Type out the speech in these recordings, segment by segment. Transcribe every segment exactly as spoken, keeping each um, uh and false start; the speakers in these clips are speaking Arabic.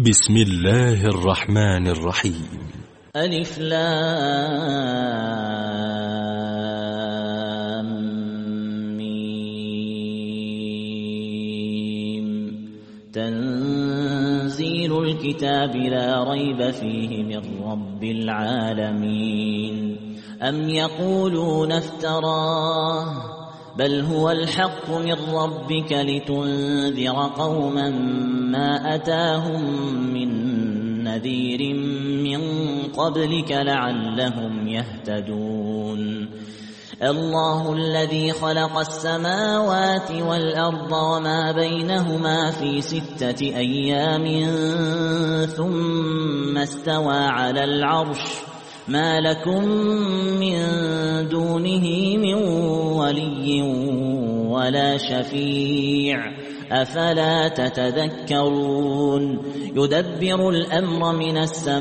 بسم الله الرحمن الرحيم. ألف لام ميم. تنزيل الكتاب لا ريب فيه من رب العالمين. أم يقولون افتراه بل هو الحق من ربك لتنذر قوما ما أتاهم من نذير من قبلك لعلهم يهتدون. الله الذي خلق السماوات والأرض وما بينهما في ستة أيام ثم استوى على العرش ما لكم من دونه من ولي ولا شفيع أفلا تتذكرون. يدبر الأمر من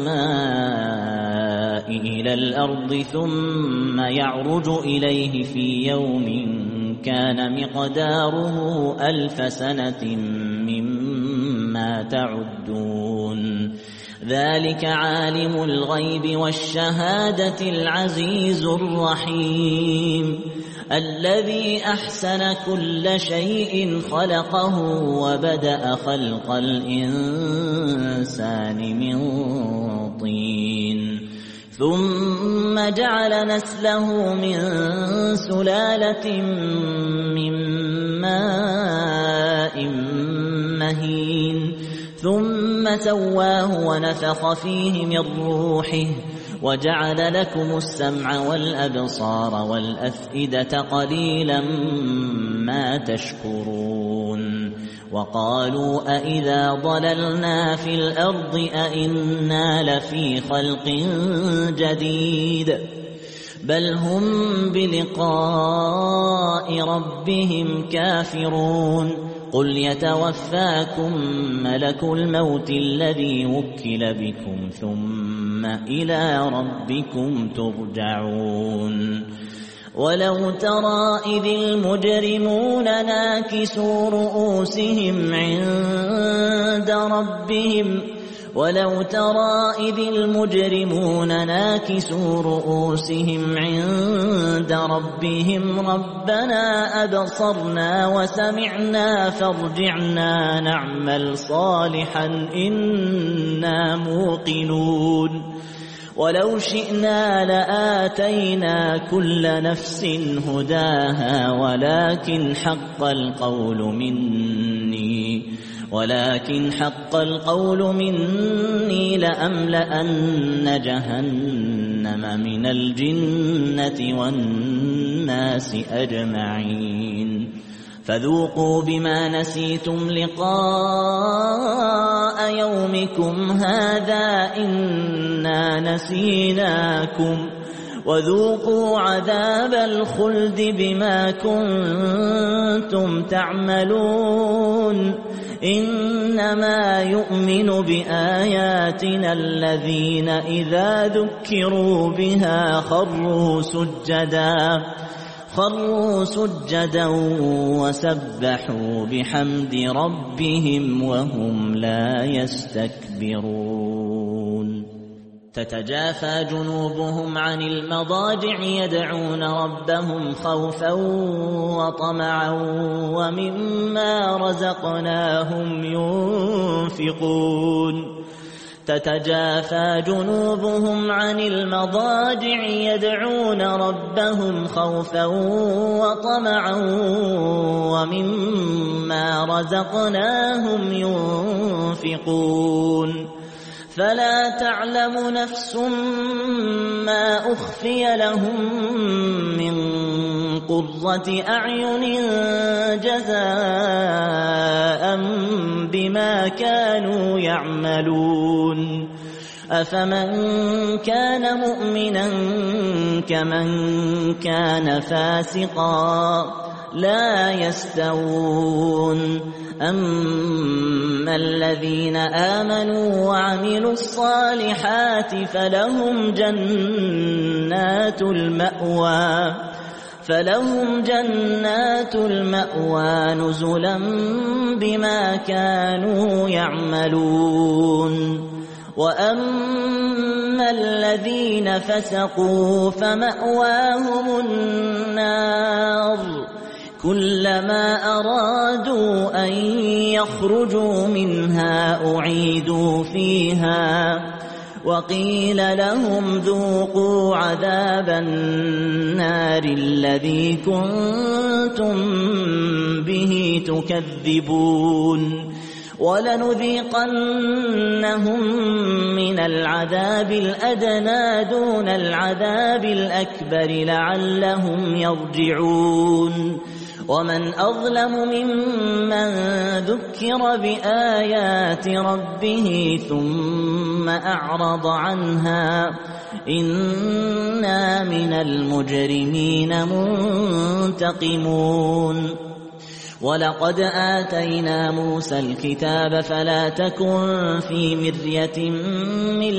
السماء إلى الأرض ثم يعرج إليه في يوم كان مقداره ألف سنة مما تعدون. ذلك عالم الغيب والشهادة العزيز الرحيم الذي أحسن كل شيء خلقه وبدأ خلق الإنسان من طين ثم جعل نسله من سلالة من ماء مهين ثم سواه ونفخ فيه من روحه وجعل لكم السمع والأبصار والأفئدة قليلا ما تشكرون. وقالوا أإذا ضللنا في الأرض أإنا لفي خلق جديد بل هم بلقاء ربهم كافرون. قل يتوفاكم ملك الموت الذي وكل بكم ثم إلى ربكم ترجعون. ولو ترى إذ المجرمون ناكسوا رؤوسهم عند ربهم ولو ترى إذ المجرمون ناكسوا رؤوسهم عند ربهم ربنا أبصرنا وسمعنا فارجعنا نعمل صالحا إنا موقنون. ولو شئنا لآتينا كل نفس هداها ولكن حق القول مني ولكن حق القول مني لأملأن جهنم من الجنة والناس أجمعين. فذوقوا بما نسيتم لقاء يومكم هذا إنا نسيناكم وذوقوا عذاب الخلد بما كنتم تعملون. إنما يؤمن بآياتنا الذين إذا ذكروا بها خروا سجدا خروا سجدا وسبحوا بحمد ربهم وهم لا يستكبرون. تتجافى جنوبهم عن المضاجع يدعون ربهم خوفا وطمعا ومما رزقناهم ينفقون. تتجافى جنوبهم عن المضاجع يدعون ربهم خوفا وطمعا ومما رزقناهم ينفقون. فلا تعلم نفس ما أخفي لهم من قرة أعين جزاء بما كانوا يعملون. أفمن كان مؤمنا كمن كان فاسقا لا يستوون. أما الذين آمنوا وعملوا الصالحات فلهم جنات المأوى فلهم جنات المأوى نزلا بما كانوا يعملون وأما الذين فسقوا فمأواهم النار كلما أرادوا أن يخرجوا منها أعيدوا فيها وقيل لهم ذوقوا عذاب النار الذي كنتم به تكذبون ولنذيقنهم من العذاب الأدنى دون العذاب الأكبر لعلهم يرجعون ومن أظلم ممن ذكر بآيات ربه ثم أعرض عنها إنا من المجرمين منتقمون ولقد آتينا موسى الكتاب فلا تكن في مرية من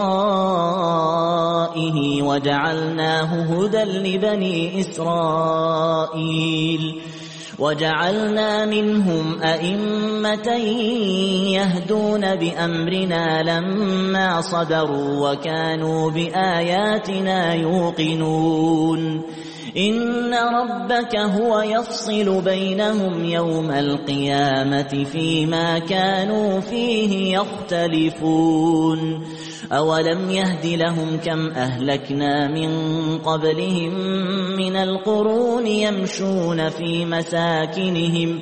لقائه وجعلناه هدى لبني إسرائيل وجعلنا منهم أئمة يهدون بأمرنا لما صبروا وكانوا بآياتنا يوقنون إن ربك هو يفصل بينهم يوم القيامة فيما كانوا فيه يختلفون أولم يهد لهم كم أهلكنا من قبلهم من القرون يمشون في مساكنهم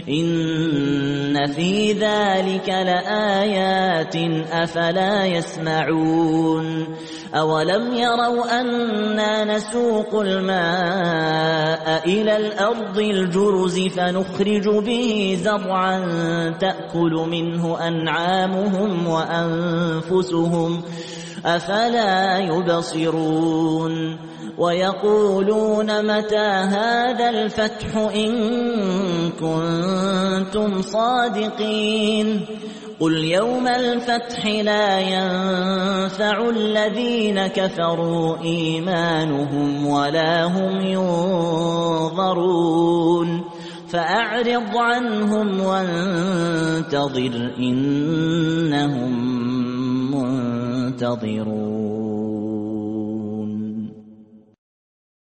إن في ذلك لآيات أفلا يسمعون أولم يروا أنا نسوق الماء إلى الأرض الجرز فنخرج به زرعا تأكل منه أنعامهم وأنفسهم أفلا يبصرون ويقولون متى هذا الفتح إن كنتم صادقين قل يوم الفتح لا ينفع الذين كفروا إيمانهم ولا هم ينظرون فأعرض عنهم وانتظر إنهم منتظرون